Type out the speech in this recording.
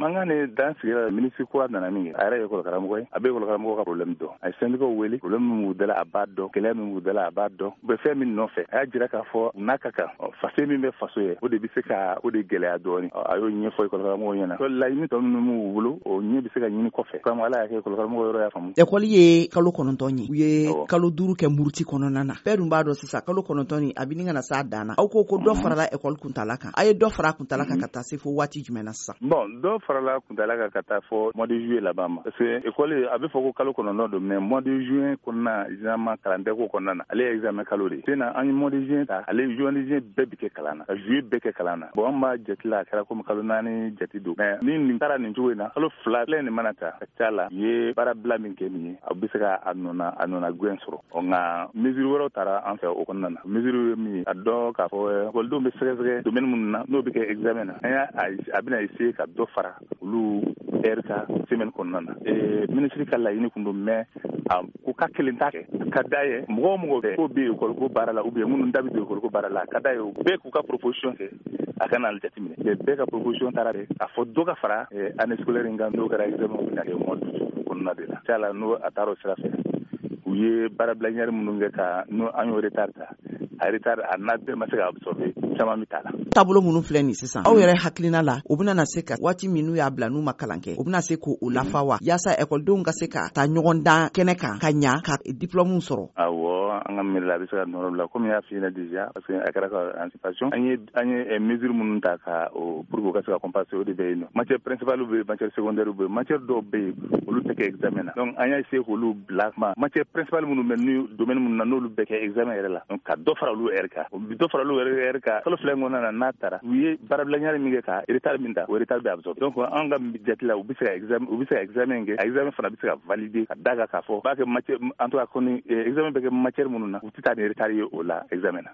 mangane dan sigira ministre ko nana mingi ara école karamko abe école karamko ka problème do ay syndicat weli problème mu dala abado kele mu dala abado be fe min no fe ay jira ka fo nakaka fase mi be faso ye o de bi se ka o de gele adoni ayo nyi fo école karamko yana to la yimi to mu wulu o nyi bi se ka nyini ko fe kam ala ya école karamko yoro ya fam école ye kalo konontonyi ye kalo duru ke murti kononana perum bado sisa kalo konontoni abininga na sa dana aw ko do farala école kuntalaka ay do fara kuntalaka kata se fo wati jumena sa bon do farala kuntalaka kata fo mois de juillet là-bas parce que école abi fo ko kalo konondo do mais mois de juin konna examen calendrier ko konna ale examen kalori tena an mois de juin ta ale juin de juin bebe ke kalana juillet beke kalana bon ma jetla kala ko kalo nani jetido mais ni tara ni juwena kalo fla plein manata tala ye bara blaming ke ni abisaka anona gwensoro onga mesure woro tara en fait o konna mesure mi addo ka fo ko do be sere domaine mun na no be ke examen aya abina isi ka do fara lu erka semaine konna ministre kala yini kundo me ko ka kelintake kadaye mo be ko be ko barala ou bien mun ndabi ko barala kadaye be ko ka proposition ke akana al jatimine be ka proposition tarare a fo do ka fara année scolaire ngando ka examen na ke mo konna de la tala no ataro sera fe uye barabla nyar mununga ka no anyo retarda a retard a nabe masaka absorber sama mitala tabulo munu fleni sisan aw yɛrɛ haklina la o bɛna na se ka waati minnu y'a bila n'u ma kalan kɛ o bɛna se ko o lafawa yaasa ekɔlidenw ka se ka taa ɲɔgɔn dan kɛnɛ kan ka ɲa ka diplôme sɔrɔ awɔ an ka miiri la a bɛ se ka nɔrɔ la comme y'a f'i ɲɛna déjà parce que a kɛra ka anticipation an ye mesure minnu ta ka o pour que o ka se ka compenser o de bɛ yen nɔ matière principale bɛ yen matière secondaire bɛ yen matière dɔw bɛ yen olu tɛ kɛ examen na donc an y'a essayer k'olu bila kuma matière principale minnu bɛ ni domaine minnu na n'olu bɛ kɛ examen yɛrɛ la donc ka dɔ fara olu heure kan o bi dɔ fara olu heure kan kalo fila in kɔnɔna na n'a taara u ye baarabila ɲari min kɛ ka retard min ta o retard bɛ absorber donc an ka jate la u bɛ se ka examen kɛ examen fana bɛ se ka valider ka da kan k'a fɔ b'a kɛ matière en tout cas kɔni examen bɛ kɛ matière minnu na u tɛ taa ni retard ye o la examen na